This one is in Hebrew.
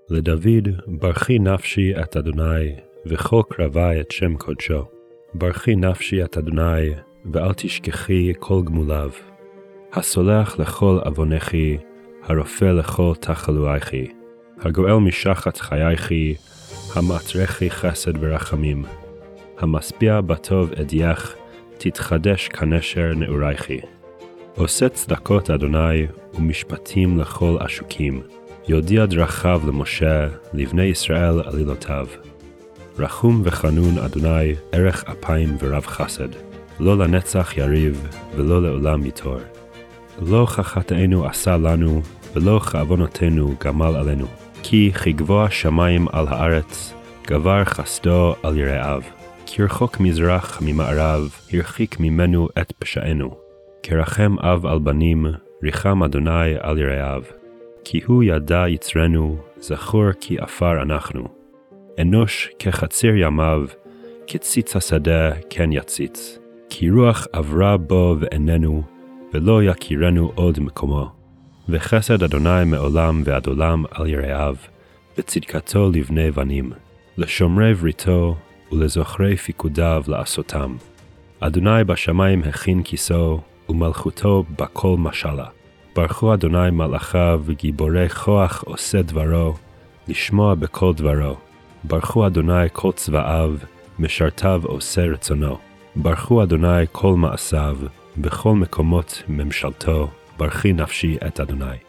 לדוד, ברכי נפשי את אדוני, וכל קרבי את שם קודשו. ברכי נפשי את אדוני, ואל תשכחי כל גמוליו. הסולח לכל עוונכי, הרופא לכל תחלואיכי. הגואל משחת חייכי, המעטרכי חסד ורחמים. המשביע בטוב אדיח, תתחדש כנשר נעורייכי. עושה צדקות אדוני, ומשפטים לכל עשוקים. יודיע דרכיו למשה, לבני ישראל עלילותיו. רחום וחנון אדוני, ערך אפיים ורב חסד. לא לנצח יריב, ולא לעולם יתור. לא כחטאינו עשה לנו, ולא כעוונותינו גמל עלינו. כי גבוה שמיים על הארץ, גבר חסדו על יראיו. כי רחוק מזרח ממערב, הרחיק ממנו את פשענו. כרחם אב על בנים, ריחם אדוני על יראיו. כי הוא ידע יצרנו, זכור כי עפר אנחנו. אנוש כחציר ימיו, כציץ השדה כן יציץ. כי רוח עברה בו ואיננו, ולא יכירנו עוד מקומו. וחסד אדוני מעולם ועד עולם על יראיו, וצדקתו לבני בנים, לשומרי בריתו ולזוכרי פיקודיו לעשותם. אדוני בשמיים הכין כיסו, ומלכותו בכל משלה. ברכו אדוני מלאכיו וגיבורי כוח עושה דברו, לשמוע בכל דברו. ברכו אדוני כל צבאיו, משרתיו עושה רצונו. ברכו אדוני כל מעשיו, בכל מקומות ממשלתו, ברכי נפשי את אדוני.